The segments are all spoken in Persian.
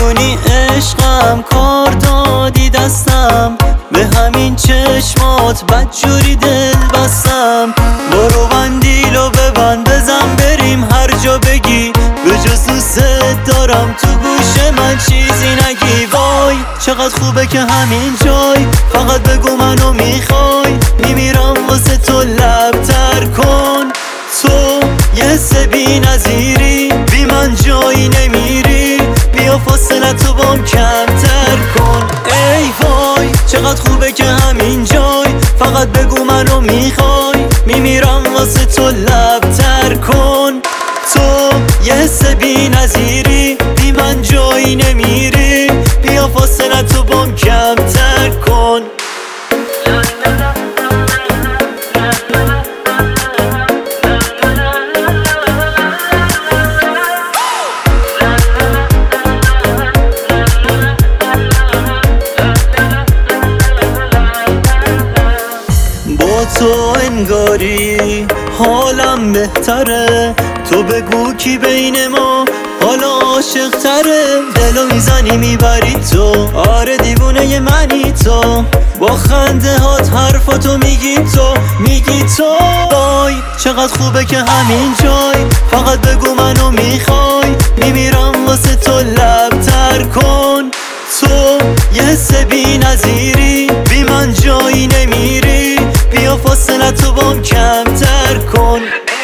میدونی عشقم کار دادی دستم، به همین چشمات بدجوری دل بستم. برو بندیلو ببند بزن بریم هر جا بگی، به جز دوست دارم تو گوش من چیزی نگی. وای چقدر خوبه که همین جای، فقط بگو منو میخوای، میمیرم واسه تو لب تر کن. تو یه حس بی نظیری، بی من جایی نمیری، بیا فاصله تو بام کمتر کن. ای وای چقدر خوبه که همین جای، فقط بگو منو میخوای، میمیرم واسه تو لب تر کن. تو یه حس بی نظیری، بی من جایی نمیری، بیا فاصله تو بام کمتر کن. با تو انگاری حالم بهتره، تو بگو کی بین ما حالا عاشق تره. دلو میزنی میبری تو، آره دیوونه منی تو، با خنده هات حرفاتو میگی تو. وای چقدر خوبه که همین جای، فقط بگو منو میخوای، میمیرم واسه تو لب تر کن. تو یه حس بی نظیری، بی من جایی نمیری، بیا فاصله تو بام کمتر کن.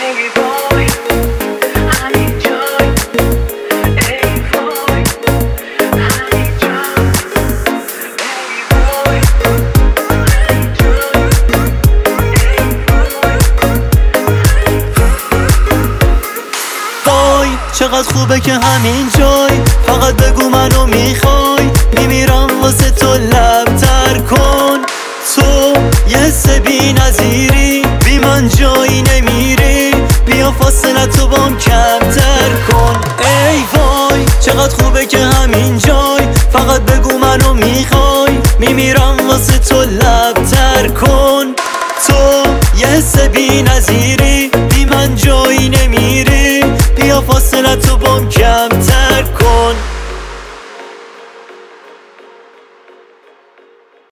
چقدر خوبه که همین جای، فقط بگو منو میخوای، میمیرم واسه تو لب تر کن. تو یه حس بی نظیری، بی من جایی نمیری، بیا فاصله تو بام کمتر کن. ای وای چقدر خوبه که همین جای، فقط بگو منو میخوای، میمیرم واسه تو لب تر کن. تو یه حس بی نظیری، بی من جایی نمیری، بیا فاصله تو بام کمتر